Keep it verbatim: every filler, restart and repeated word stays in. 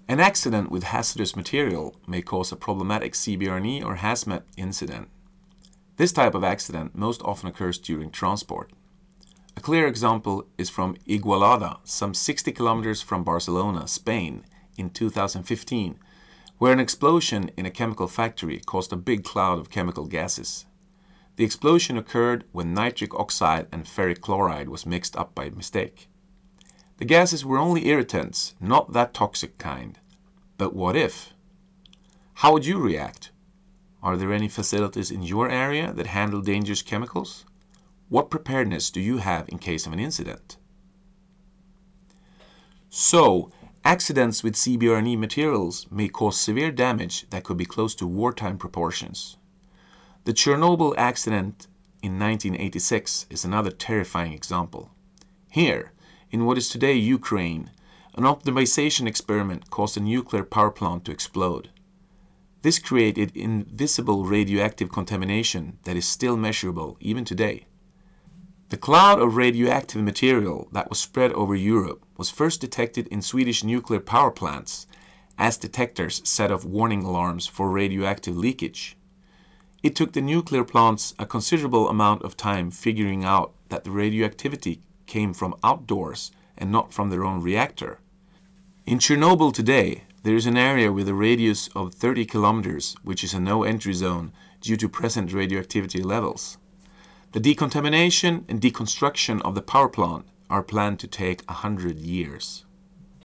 An accident with hazardous material may cause a problematic C B R N E or hazmat incident. This type of accident most often occurs during transport. A clear example is from Igualada, some sixty kilometers from Barcelona, Spain, in two thousand fifteen, where an explosion in a chemical factory caused a big cloud of chemical gases. The explosion occurred when nitric oxide and ferric chloride was mixed up by mistake. The gases were only irritants, not that toxic kind. But what if? How would you react? Are there any facilities in your area that handle dangerous chemicals? What preparedness do you have in case of an incident? So, accidents with C B R N E materials may cause severe damage that could be close to wartime proportions. The Chernobyl accident in nineteen eighty-six is another terrifying example. Here, in what is today Ukraine, an optimization experiment caused a nuclear power plant to explode. This created invisible radioactive contamination that is still measurable even today. The cloud of radioactive material that was spread over Europe was first detected in Swedish nuclear power plants as detectors set off warning alarms for radioactive leakage. It took the nuclear plants a considerable amount of time figuring out that the radioactivity came from outdoors and not from their own reactor. In Chernobyl today, there is an area with a radius of thirty kilometers, which is a no-entry zone due to present radioactivity levels. The decontamination and deconstruction of the power plant are planned to take a hundred years.